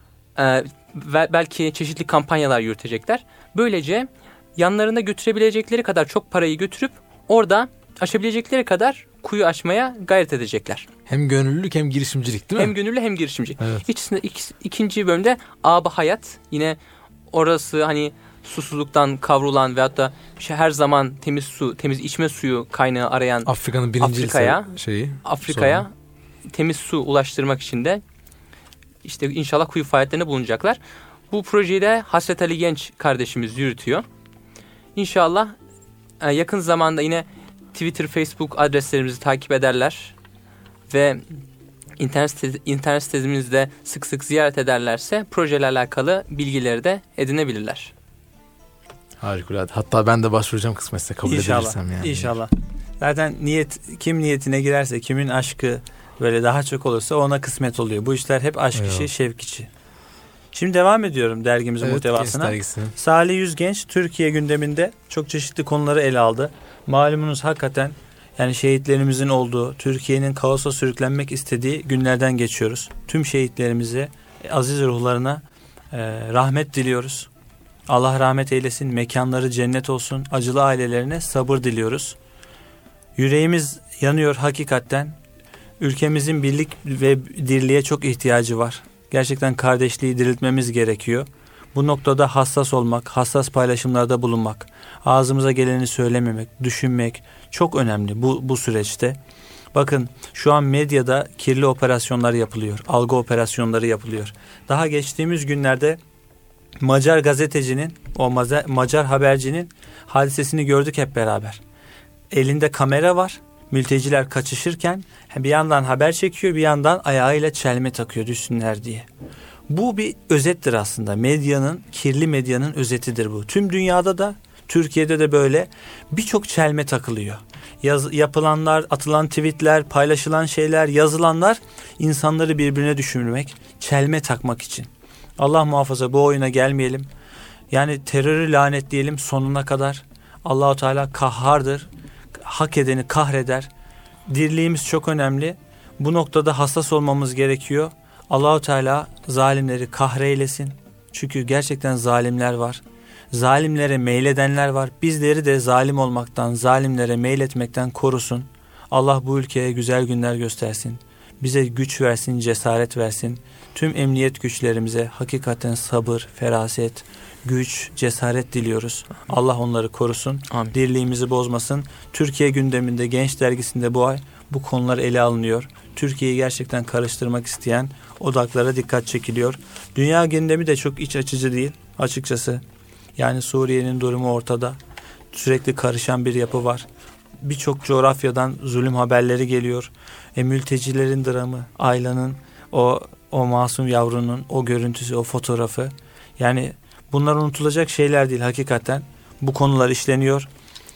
Belki çeşitli kampanyalar yürütecekler. Böylece yanlarında götürebilecekleri kadar çok parayı götürüp orada açabilecekleri kadar kuyu açmaya gayret edecekler. Hem gönüllülük hem girişimcilik değil mi? Hem gönüllü hem girişimci. Evet. İkinci bölümde Âb-ı Hayat. Yine orası hani susuzluktan kavrulan veyahut da her zaman temiz içme suyu kaynağı arayan Afrika'nın birinci Afrika'ya temiz su ulaştırmak için de işte inşallah kuyu faaliyetlerine bulunacaklar. Bu projeyi de Hasret Ali Genç kardeşimiz yürütüyor. İnşallah yakın zamanda yine Twitter, Facebook adreslerimizi takip ederler ve internet sitemizde sık sık ziyaret ederlerse projeyle alakalı bilgileri de edinebilirler. Harikulade. Hatta ben de başvuracağım kısmetse kabul edilirsem yani. İnşallah. Zaten kim niyetine girerse, kimin aşkı böyle daha çok olursa ona kısmet oluyor. Bu işler hep aşk işi, şevk işi. Şimdi devam ediyorum dergimizin muhtevasına. Salih Yüzgenç Türkiye gündeminde çok çeşitli konuları ele aldı. Malumunuz hakikaten yani şehitlerimizin olduğu, Türkiye'nin kaosa sürüklenmek istediği günlerden geçiyoruz. Tüm şehitlerimize, aziz ruhlarına rahmet diliyoruz. Allah rahmet eylesin, mekanları cennet olsun, acılı ailelerine sabır diliyoruz. Yüreğimiz yanıyor hakikaten. Ülkemizin birlik ve dirliğe çok ihtiyacı var. Gerçekten kardeşliği diriltmemiz gerekiyor. Bu noktada hassas olmak, hassas paylaşımlarda bulunmak, ağzımıza geleni söylememek, düşünmek çok önemli bu süreçte. Bakın şu an medyada kirli operasyonlar yapılıyor, algı operasyonları yapılıyor. Daha geçtiğimiz günlerde Macar gazetecinin, o Macar habercinin hadisesini gördük hep beraber. Elinde kamera var, mülteciler kaçışırken bir yandan haber çekiyor, bir yandan ayağıyla çelme takıyor düşsünler diye. Bu bir özettir aslında. Medyanın, kirli medyanın özetidir bu. Tüm dünyada da, Türkiye'de de böyle birçok çelme takılıyor. Yapılanlar, atılan tweetler, paylaşılan şeyler, yazılanlar insanları birbirine düşürmek, çelme takmak için. Allah muhafaza bu oyuna gelmeyelim. Yani terörü lanetleyelim sonuna kadar. Allah-u Teala kahhardır. Hak edeni kahreder. Dirliğimiz çok önemli. Bu noktada hassas olmamız gerekiyor. Allah-u Teala zalimleri kahreylesin. Çünkü gerçekten zalimler var. Zalimlere meyledenler var. Bizleri de zalim olmaktan, zalimlere meyletmekten korusun. Allah bu ülkeye güzel günler göstersin. Bize güç versin, cesaret versin. Tüm emniyet güçlerimize hakikaten sabır, feraset, güç, cesaret diliyoruz. Allah onları korusun. Amin. Dirliğimizi bozmasın. Türkiye gündeminde, Genç Dergisi'nde bu ay bu konular ele alınıyor. Türkiye'yi gerçekten karıştırmak isteyen odaklara dikkat çekiliyor. Dünya gündemi de çok iç açıcı değil açıkçası. Yani Suriye'nin durumu ortada. Sürekli karışan bir yapı var. Birçok coğrafyadan zulüm haberleri geliyor. Mültecilerin dramı, Ayla'nın, o masum yavrunun o görüntüsü, o fotoğrafı. Yani bunlar unutulacak şeyler değil hakikaten. Bu konular işleniyor.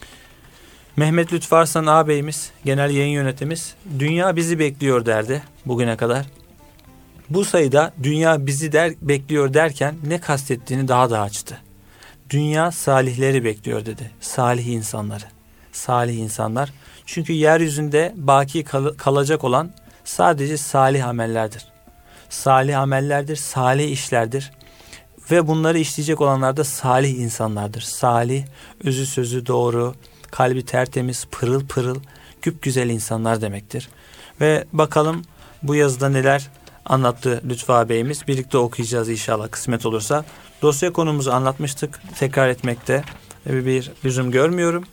Mehmet Lütfü Arslan ağabeyimiz, genel yayın yönetimiz, dünya bizi bekliyor derdi bugüne kadar. Bu sayıda dünya bizi bekliyor derken ne kastettiğini daha da açtı. Dünya salihleri bekliyor dedi. Salih insanları. Salih insanlar. Çünkü yeryüzünde baki kalacak olan sadece salih amellerdir. Salih amellerdir, salih işlerdir. Ve bunları işleyecek olanlar da salih insanlardır. Salih, özü sözü doğru, kalbi tertemiz, pırıl pırıl, güzel insanlar demektir. Ve bakalım bu yazıda neler anlattı Lütfü ağabeyimiz. Birlikte okuyacağız inşallah kısmet olursa. Dosya konumuzu anlatmıştık. Tekrar etmekte bir lüzum görmüyorum.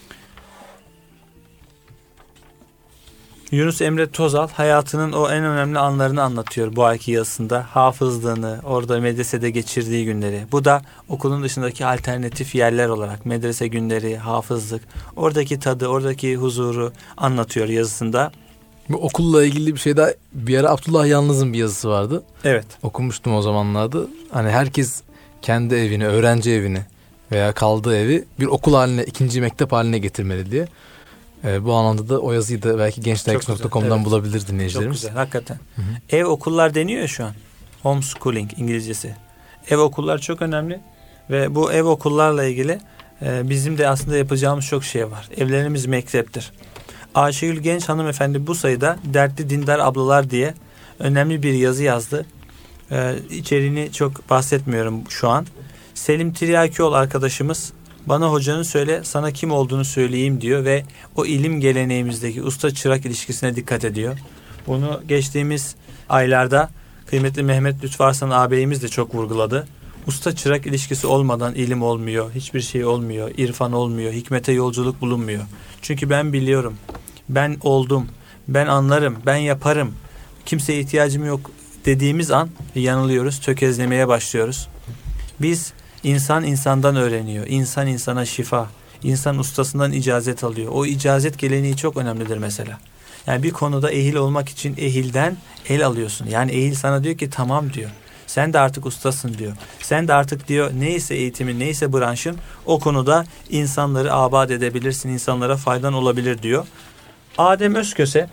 Yunus Emre Tozal hayatının o en önemli anlarını anlatıyor bu ayki yazısında. Hafızlığını, orada medresede geçirdiği günleri. Bu da okulun dışındaki alternatif yerler olarak medrese günleri, hafızlık, oradaki tadı, oradaki huzuru anlatıyor yazısında. Bu okulla ilgili bir şey daha, bir ara Abdullah Yalnız'ın bir yazısı vardı. Evet. Okumuştum o zamanlarda. Hani herkes kendi evini, öğrenci evini veya kaldığı evi bir okul haline, ikinci mektep haline getirmeli diye. Bu anlamda da o yazıyı da belki gençdergisi.com'dan evet, bulabilir dinleyicilerimiz. Çok güzel hakikaten. Hı-hı. Ev okullar deniyor ya şu an. Homeschooling İngilizcesi. Ev okullar çok önemli ve bu ev okullarla ilgili bizim de aslında yapacağımız çok şey var. Evlerimiz mekteptir. Ayşegül Genç hanımefendi bu sayıda Dertli Dindar Ablalar diye önemli bir yazı yazdı. İçeriğini çok bahsetmiyorum şu an. Selim Tiryakioğlu arkadaşımız bana hocanı söyle, sana kim olduğunu söyleyeyim diyor ve o ilim geleneğimizdeki usta çırak ilişkisine dikkat ediyor. Bunu geçtiğimiz aylarda kıymetli Mehmet Lütfü Arslan ağabeyimiz de çok vurguladı. Usta çırak ilişkisi olmadan ilim olmuyor, hiçbir şey olmuyor, irfan olmuyor, hikmete yolculuk bulunmuyor. Çünkü ben biliyorum, ben oldum, ben anlarım, ben yaparım, kimseye ihtiyacım yok dediğimiz an yanılıyoruz, tökezlemeye başlıyoruz. Biz İnsan insandan öğreniyor. İnsan insana şifa. İnsan ustasından icazet alıyor. O icazet geleneği çok önemlidir mesela. Yani bir konuda ehil olmak için ehilden el alıyorsun. Yani ehil sana diyor ki tamam diyor. Sen de artık ustasın diyor. Sen de artık diyor neyse eğitimin, neyse branşın o konuda insanları abad edebilirsin. İnsanlara faydan olabilir diyor. Adem Özköse.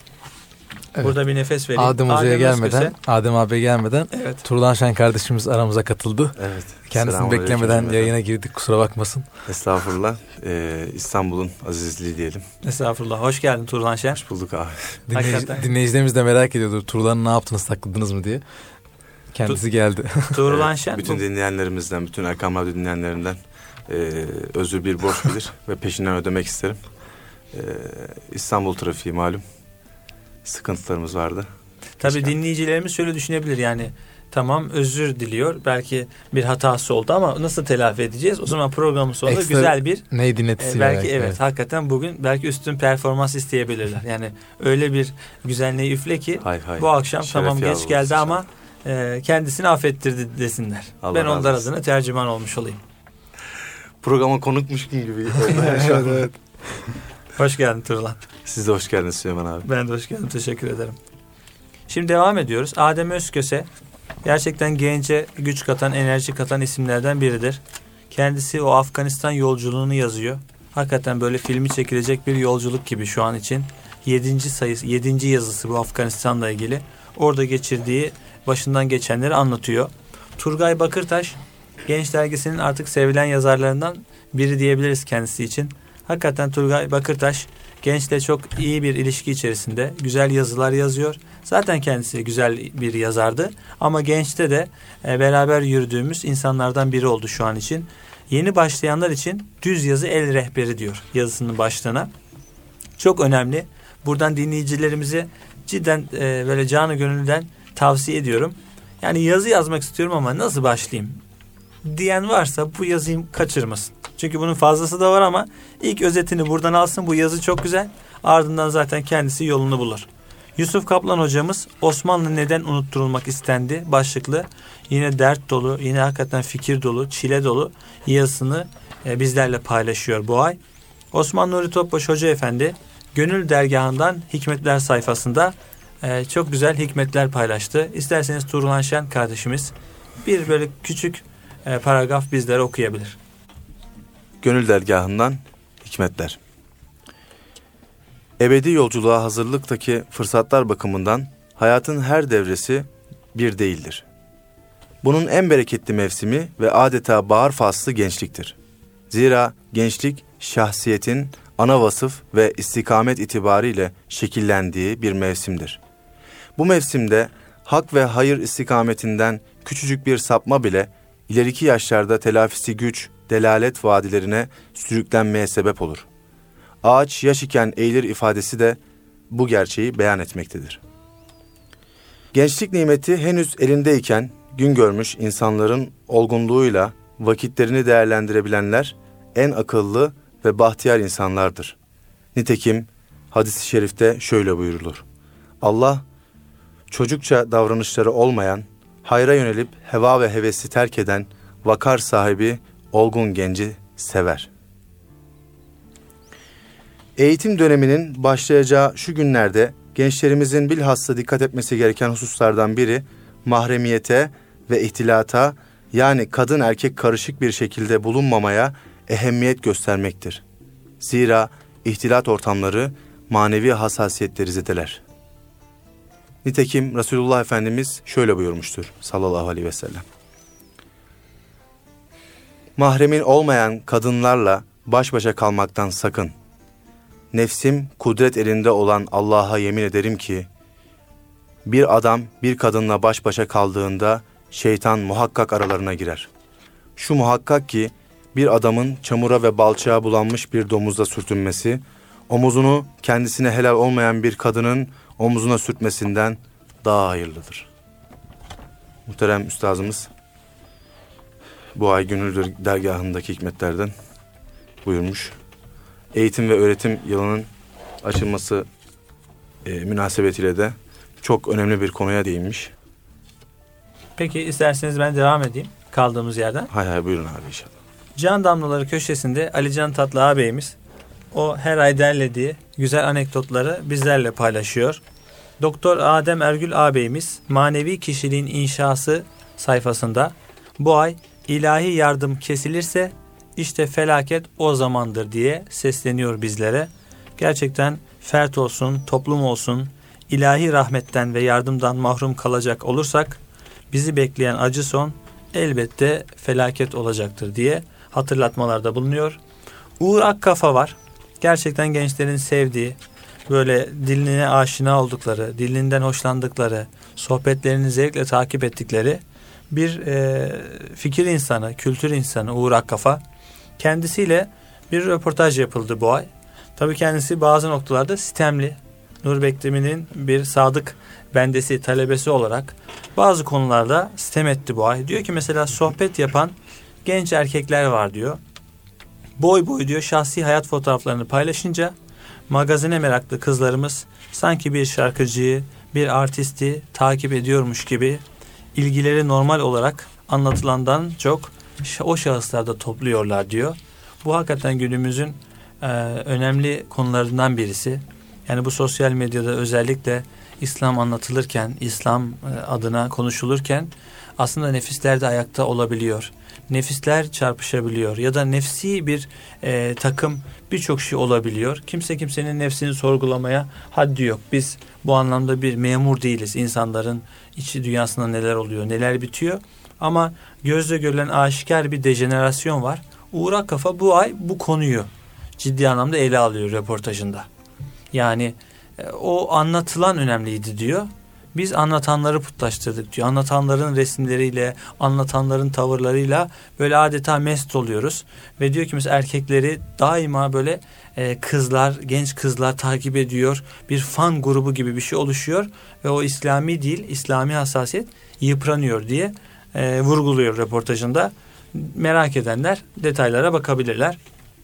Evet. Burada bir nefes vereyim. Adem Hoca'ya gelmeden, Adem abi gelmeden evet, Turlan Şen kardeşimiz aramıza katıldı. Evet. Kendisini beklemeden yayına girdik, kusura bakmasın. Estağfurullah. İstanbul'un azizliği diyelim. Estağfurullah. Hoş geldin Turlan Şen. Hoş bulduk abi. Dinleyicilerimiz de merak ediyordur. Turlan'ı ne yaptınız, sakladınız mı diye. Kendisi geldi. Turlan Şen. Bütün dinleyenlerimizden, bütün Erkam Radyo dinleyenlerinden özür bir borç bilir ve peşinden ödemek isterim. İstanbul trafiği malum. Sıkıntılarımız vardı. Tabii dinleyicilerimiz şöyle düşünebilir yani tamam özür diliyor belki bir hatası oldu ama nasıl telafi edeceğiz? O zaman programın sonunda ekstra güzel bir ney dinletisi belki evet hakikaten bugün belki üstün performans isteyebilirler. Yani öyle bir güzel neyi üfle ki bu akşam şeref tamam geç geldi ama kendisini affettirdi desinler. Allah ben onlar adına tercüman olmuş olayım. Programa konukmuşum gibi. Evet. Hoş geldin Turlan. Siz de hoş geldiniz Süleyman abi. Ben de hoş geldim. Teşekkür ederim. Şimdi devam ediyoruz. Adem Özköse Gerçekten gence güç katan, enerji katan isimlerden biridir. Kendisi o Afganistan yolculuğunu yazıyor. Hakikaten böyle filmi çekilecek bir yolculuk gibi şu an için. 7. yazısı bu Afganistan'la ilgili. Orada geçirdiği, başından geçenleri anlatıyor. Turgay Bakırtaş, Genç Dergisi'nin artık sevilen yazarlarından biri diyebiliriz kendisi için. Hakikaten Turgay Bakırtaş gençle çok iyi bir ilişki içerisinde güzel yazılar yazıyor. Zaten kendisi güzel bir yazardı ama gençte de beraber yürüdüğümüz insanlardan biri oldu şu an için. Yeni başlayanlar için düz yazı el rehberi diyor yazısının başlığına. Çok önemli. Buradan dinleyicilerimizi cidden böyle canı gönülden tavsiye ediyorum. Yani yazı yazmak istiyorum ama nasıl başlayayım diyen varsa bu yazıyı kaçırmasın. Çünkü bunun fazlası da var ama ilk özetini buradan alsın. Bu yazı çok güzel. Ardından zaten kendisi yolunu bulur. Yusuf Kaplan hocamız Osmanlı neden unutturulmak istendi başlıklı. Yine dert dolu, yine hakikaten fikir dolu, çile dolu yazısını bizlerle paylaşıyor bu ay. Osman Nuri Topbaş Hoca Efendi Gönül Dergahı'ndan Hikmetler sayfasında çok güzel hikmetler paylaştı. İsterseniz Turhan Şen kardeşimiz bir böyle küçük paragraf bizlere okuyabilir. Gönül Dergahı'ndan hikmetler. Ebedi yolculuğa hazırlıktaki fırsatlar bakımından hayatın her devresi bir değildir. Bunun en bereketli mevsimi ve adeta bahar faslı gençliktir. Zira gençlik şahsiyetin ana vasıf ve istikamet itibariyle şekillendiği bir mevsimdir. Bu mevsimde hak ve hayır istikametinden küçücük bir sapma bile ileriki yaşlarda telafisi güç, delalet vadilerine sürüklenmeye sebep olur. Ağaç yaş iken eğilir ifadesi de bu gerçeği beyan etmektedir. Gençlik nimeti henüz elindeyken gün görmüş insanların olgunluğuyla vakitlerini değerlendirebilenler en akıllı ve bahtiyar insanlardır. Nitekim hadis-i şerifte şöyle buyurulur. Allah çocukça davranışları olmayan, hayra yönelip heva ve hevesi terk eden vakar sahibi olgun genci sever. Eğitim döneminin başlayacağı şu günlerde gençlerimizin bilhassa dikkat etmesi gereken hususlardan biri mahremiyete ve ihtilata, yani kadın erkek karışık bir şekilde bulunmamaya ehemmiyet göstermektir. Zira ihtilat ortamları manevi hassasiyetleri zedeler. Nitekim Resulullah Efendimiz şöyle buyurmuştur sallallahu aleyhi ve sellem. Mahremin olmayan kadınlarla baş başa kalmaktan sakın. Nefsim kudret elinde olan Allah'a yemin ederim ki, bir adam bir kadınla baş başa kaldığında şeytan muhakkak aralarına girer. Şu muhakkak ki bir adamın çamura ve balçığa bulanmış bir domuzla sürtünmesi, omuzunu kendisine helal olmayan bir kadının omuzuna sürtmesinden daha hayırlıdır. Muhterem üstazımız bu ay Gönül Dergahı'ndaki hikmetlerden buyurmuş. Eğitim ve öğretim yılının açılması münasebetiyle de çok önemli bir konuya değinmiş. Peki isterseniz ben devam edeyim kaldığımız yerden. Hay buyurun abi inşallah. Can Damlaları köşesinde Ali Can Tatlı ağabeyimiz o her ay derlediği güzel anekdotları bizlerle paylaşıyor. Doktor Adem Ergül ağabeyimiz Manevi Kişiliğin İnşası sayfasında bu ay ilahi yardım kesilirse işte felaket o zamandır diye sesleniyor bizlere. Gerçekten fert olsun, toplum olsun, ilahi rahmetten ve yardımdan mahrum kalacak olursak bizi bekleyen acı son elbette felaket olacaktır diye hatırlatmalarda bulunuyor. Uğur Akkafa var. Gerçekten gençlerin sevdiği, böyle diline aşina oldukları, dilinden hoşlandıkları, sohbetlerini zevkle takip ettikleri bir fikir insanı, kültür insanı Uğur Akkafa. Kendisiyle bir röportaj yapıldı bu ay. Tabii kendisi bazı noktalarda sitemli. Nur Bekdemi'nin bir sadık bendesi, talebesi olarak bazı konularda sitem etti bu ay. Diyor ki mesela sohbet yapan genç erkekler var diyor. Boy boy diyor şahsi hayat fotoğraflarını paylaşınca magazine meraklı kızlarımız sanki bir şarkıcıyı, bir artisti takip ediyormuş gibi ilgileri normal olarak anlatılandan çok o şahıslarda topluyorlar diyor. Bu hakikaten günümüzün önemli konularından birisi. Yani bu sosyal medyada özellikle İslam anlatılırken, İslam adına konuşulurken aslında nefisler de ayakta olabiliyor. Nefisler çarpışabiliyor ya da nefsi bir takım birçok şey olabiliyor. Kimse kimsenin nefsini sorgulamaya haddi yok. Biz bu anlamda bir memur değiliz. İnsanların içi dünyasında neler oluyor, neler bitiyor. Ama gözle görülen aşikar bir dejenerasyon var. Uğur Akkafa bu ay bu konuyu ciddi anlamda ele alıyor röportajında. Yani o anlatılan önemliydi diyor. Biz anlatanları putlaştırdık diyor. Anlatanların resimleriyle, anlatanların tavırlarıyla böyle adeta mest oluyoruz. Ve diyor ki mesela erkekleri daima böyle kızlar, genç kızlar takip ediyor. Bir fan grubu gibi bir şey oluşuyor. Ve o İslami dil, İslami hassasiyet yıpranıyor diye vurguluyor röportajında. Merak edenler detaylara bakabilirler.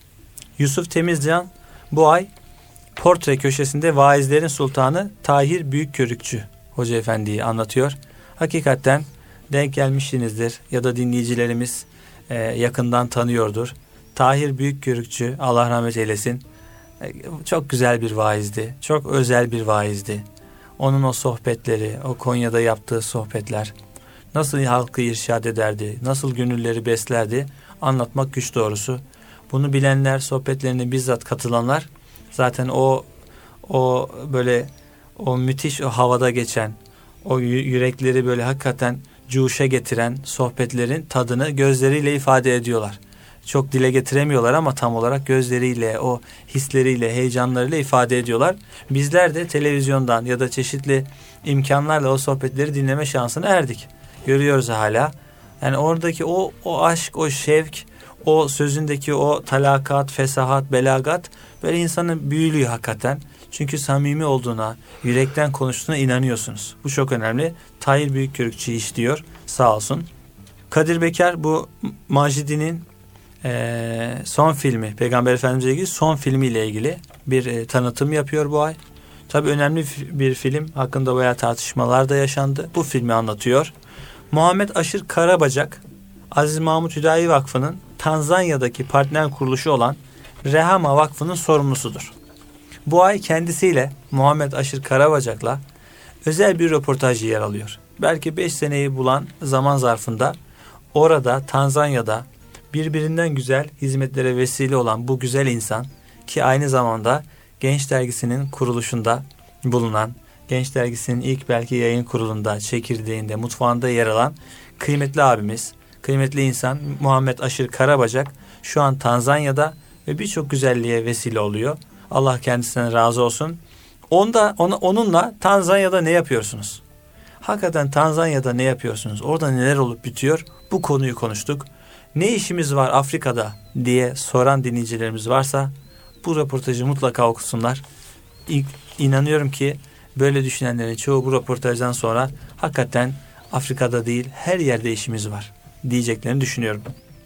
Yusuf Temizcan bu ay portre köşesinde vaizlerin sultanı Tahir Büyükkörükçü Hoca Efendi'yi anlatıyor. Hakikaten denk gelmişsinizdir ya da dinleyicilerimiz yakından tanıyordur. Tahir Büyükkörükçü, Allah rahmet eylesin, çok güzel bir vaizdi. Çok özel bir vaizdi. Onun o sohbetleri, o Konya'da yaptığı sohbetler, nasıl halkı irşad ederdi, nasıl gönülleri beslerdi anlatmak güç doğrusu. Bunu bilenler, sohbetlerine bizzat katılanlar zaten o böyle o müthiş o havada geçen, o yürekleri böyle hakikaten cuşa getiren sohbetlerin tadını gözleriyle ifade ediyorlar. Çok dile getiremiyorlar ama tam olarak gözleriyle, o hisleriyle, heyecanlarıyla ifade ediyorlar. Bizler de televizyondan ya da çeşitli imkanlarla o sohbetleri dinleme şansına erdik. Görüyoruz hala. Yani oradaki o aşk, o şevk, o sözündeki o talakat, fesahat, belagat böyle insanı büyülüyor hakikaten. Çünkü samimi olduğuna, yürekten konuştuğuna inanıyorsunuz. Bu çok önemli. Tahir Büyükkörükçü işliyor. Sağ olsun. Kadir Bekar bu Macidi'nin son filmi, Peygamber Efendimiz'le ilgili son filmiyle ilgili bir tanıtım yapıyor bu ay. Tabii önemli bir film. Hakkında bayağı tartışmalar da yaşandı. Bu filmi anlatıyor. Muhammed Aşır Karabacak, Aziz Mahmut Hüdayi Vakfı'nın Tanzanya'daki partner kuruluşu olan Rehama Vakfı'nın sorumlusudur. Bu ay kendisiyle Muhammed Aşır Karabacak'la özel bir röportaj yer alıyor. Belki 5 seneyi bulan zaman zarfında orada Tanzanya'da birbirinden güzel hizmetlere vesile olan bu güzel insan ki aynı zamanda Genç Dergisi'nin kuruluşunda bulunan, Genç Dergisi'nin ilk belki yayın kurulunda, çekirdeğinde, mutfağında yer alan kıymetli abimiz, kıymetli insan Muhammed Aşır Karabacak şu an Tanzanya'da ve birçok güzelliğe vesile oluyor. Allah kendisinden razı olsun. Onunla Tanzanya'da ne yapıyorsunuz? Hakikaten Tanzanya'da ne yapıyorsunuz? Orada neler olup bitiyor? Bu konuyu konuştuk. Ne işimiz var Afrika'da diye soran dinleyicilerimiz varsa bu röportajı mutlaka okusunlar. İnanıyorum ki böyle düşünenlerin çoğu bu röportajdan sonra hakikaten Afrika'da değil her yerde işimiz var diyeceklerini düşünüyorum.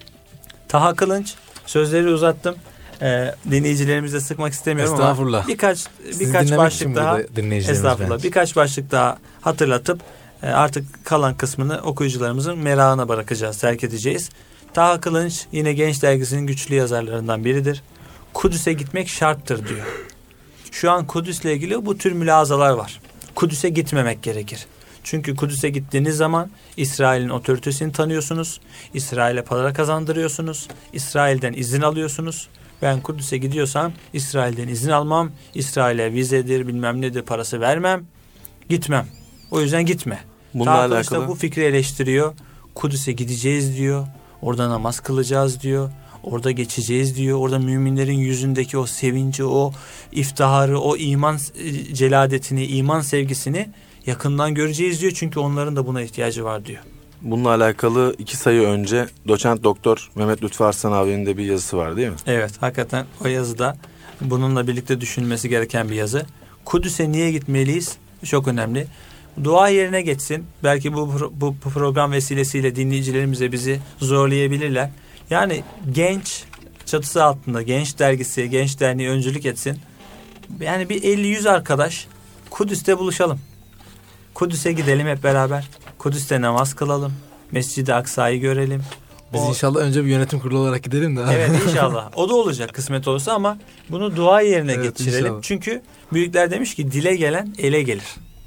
Taha Kılınç, sözleri uzattım. Dinleyicilerimizi de sıkmak istemiyorum Estağfurullah. ama birkaç başlık daha estağfurullah. Birkaç başlık daha hatırlatıp artık kalan kısmını okuyucularımızın merakına bırakacağız, terk edeceğiz. Taha Kılınç yine Genç Dergisi'nin güçlü yazarlarından biridir. Kudüs'e gitmek şarttır diyor. Şu an Kudüs'le ilgili bu tür mülazalar var. Kudüs'e gitmemek gerekir. Çünkü Kudüs'e gittiğiniz zaman İsrail'in otoritesini tanıyorsunuz. İsrail'e para kazandırıyorsunuz. İsrail'den izin alıyorsunuz. Ben Kudüs'e gidiyorsam İsrail'den izin almam. İsrail'e vizedir bilmem nedir parası vermem. Gitmem. O yüzden gitme. Bununla alakalı bu fikri eleştiriyor. Kudüs'e gideceğiz diyor. Orada namaz kılacağız diyor. Orada geçeceğiz diyor. Orada müminlerin yüzündeki o sevinci, o iftiharı, o iman celadetini, iman sevgisini yakından göreceğiz diyor. Çünkü onların da buna ihtiyacı var diyor. Bununla alakalı 2 sayı önce doçent doktor Mehmet Lütfü Arslan abinin de bir yazısı var değil mi? Evet, hakikaten o yazıda bununla birlikte düşünülmesi gereken bir yazı. Kudüs'e niye gitmeliyiz? Çok önemli. Dua yerine geçsin. Belki bu program vesilesiyle dinleyicilerimize bizi zorlayabilirler. Yani genç çatısı altında Genç Dergisi, Genç Derneği öncülük etsin. Yani bir 50-100 arkadaş Kudüs'te buluşalım. Kudüs'e gidelim hep beraber. Kudüs'te namaz kılalım. Mescid-i Aksa'yı görelim. Biz inşallah önce bir yönetim kurulu olarak gidelim de. Evet inşallah. O da olacak kısmet olursa ama bunu dua yerine evet, geçirelim. İnşallah. Çünkü büyükler demiş ki dile gelen ele gelir.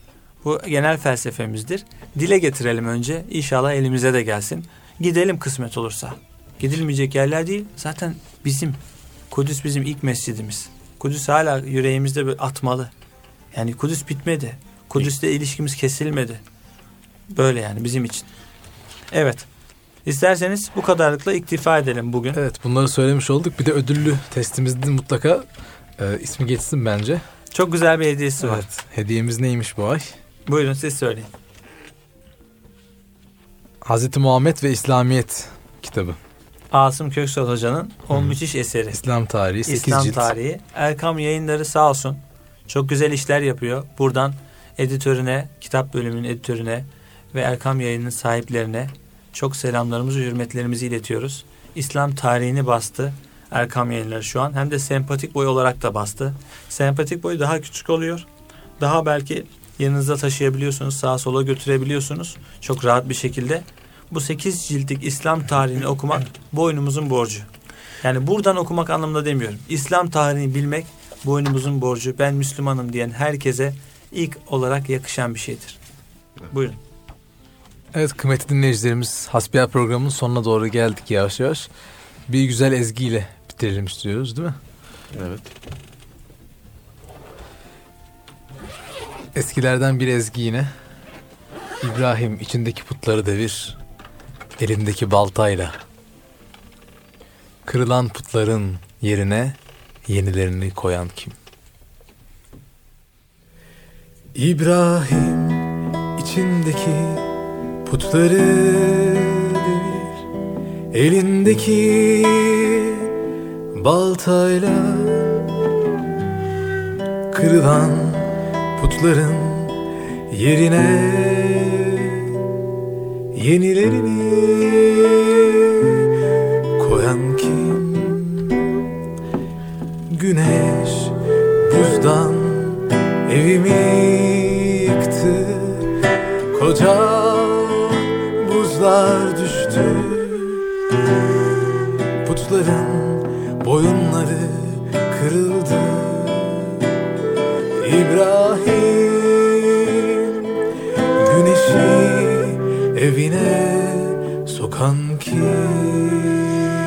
Bu genel felsefemizdir. Dile getirelim önce. İnşallah elimize de gelsin. Gidelim kısmet olursa. Gidilmeyecek yerler değil. Zaten bizim Kudüs bizim ilk mescidimiz. Kudüs hala yüreğimizde böyle atmalı. Yani Kudüs bitmedi. Kudüs'le ilişkimiz kesilmedi. Böyle yani bizim için. Evet. İsterseniz bu kadarlıkla iktifa edelim bugün. Evet, bunları söylemiş olduk. Bir de ödüllü testimizde mutlaka ismi geçsin bence. Çok güzel bir hediyesi var. Evet. Hediyemiz neymiş bu ay? Buyurun siz söyleyin. Hazreti Muhammed ve İslamiyet kitabı. Asım Köksal Hoca'nın o müthiş eseri. İslam tarihi 8 İslam cilt. tarihi. Erkam Yayınları sağ olsun. Çok güzel işler yapıyor. Buradan editörüne, kitap bölümünün editörüne ve Erkam Yayını'nın sahiplerine çok selamlarımızı, hürmetlerimizi iletiyoruz. İslam tarihini bastı Erkam Yayınları şu an. Hem de sempatik boy olarak da bastı. Sempatik boy daha küçük oluyor. Daha belki yanınızda taşıyabiliyorsunuz, sağa sola götürebiliyorsunuz. Çok rahat bir şekilde. Bu 8 ciltlik İslam tarihini okumak boynumuzun borcu. Yani buradan okumak anlamında demiyorum. İslam tarihini bilmek boynumuzun borcu. Ben Müslümanım diyen herkese ilk olarak yakışan bir şeydir. Buyurun. Evet kıymetli dinleyicilerimiz, Hasbihal programının sonuna doğru geldik yavaş yavaş. Bir güzel ezgiyle bitirelim istiyoruz değil mi? Evet. Eskilerden bir ezgi yine. İbrahim içindeki putları devir, elindeki baltayla. Kırılan putların yerine yenilerini koyan kim? İbrahim içindeki putları devir, elindeki baltayla. Kırılan putların yerine yenilerini koyan kim? Güneş buzdan evimi yıktı, koca buzlar düştü. Putların boyunları kırıldı. İbrahim güneşi evine sokan kim?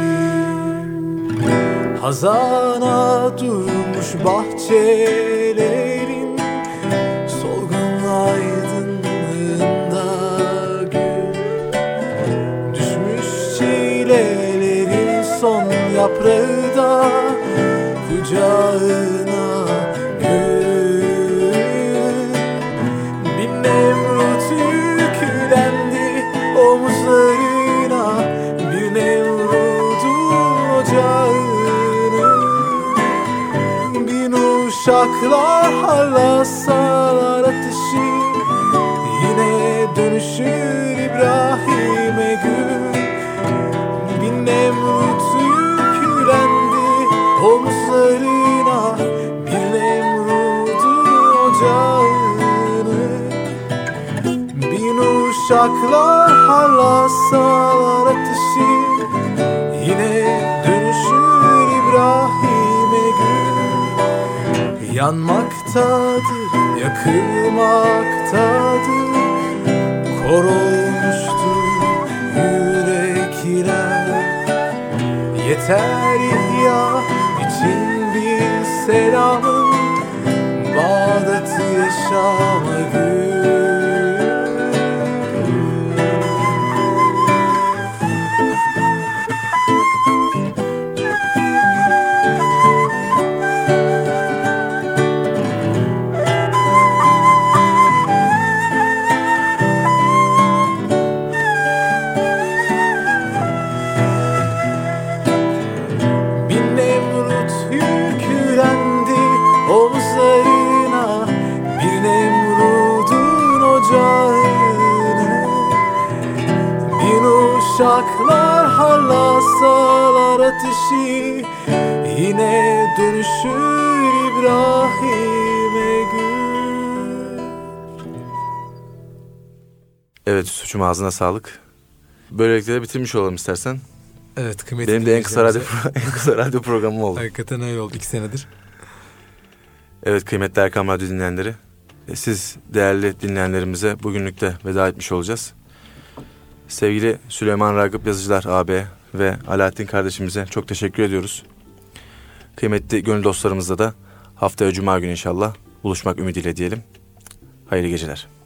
Hazana durmuş bahçelerin solgun aydınlığında gül. Düşmüş çilelerin son yaprağı da kucağına gül. Bir Nemrut yüklendi omuzlarına, bir Nemrud'un ocağını. Bin uşaklar harlasalar ateşi, yine dönüşür İbrahim'e gül. Bir Nemrut yüklendi omuzlarına, bir Nemrud'un ocağını. Bin uşaklar harlasalar ateşi, yine dönüşür İbrahim'e gül. Yanmaktadır, yakılmaktadır, kor olmuştur yürekler. Yeter ihya için bir selamın, Bağdat'ı yaşama gül. Uşaklar harlasalar ateşi, yine dönüşür İbrahim'e gül. Evet Yusuf'cum, ağzına sağlık. Böylelikle de bitirmiş olalım istersen. Evet kıymetli. Benim de en kısa radyo programım oldu. Hakikaten öyle oldu 2 senedir. Evet kıymetli Erkam Radyo dinleyenleri. siz değerli dinleyenlerimize bugünlük de veda etmiş olacağız. Sevgili Süleyman Ragıp Yazıcılar AB ve Alaaddin kardeşimize çok teşekkür ediyoruz. Kıymetli gönül dostlarımızla da haftaya Cuma günü inşallah buluşmak ümidiyle diyelim. Hayırlı geceler.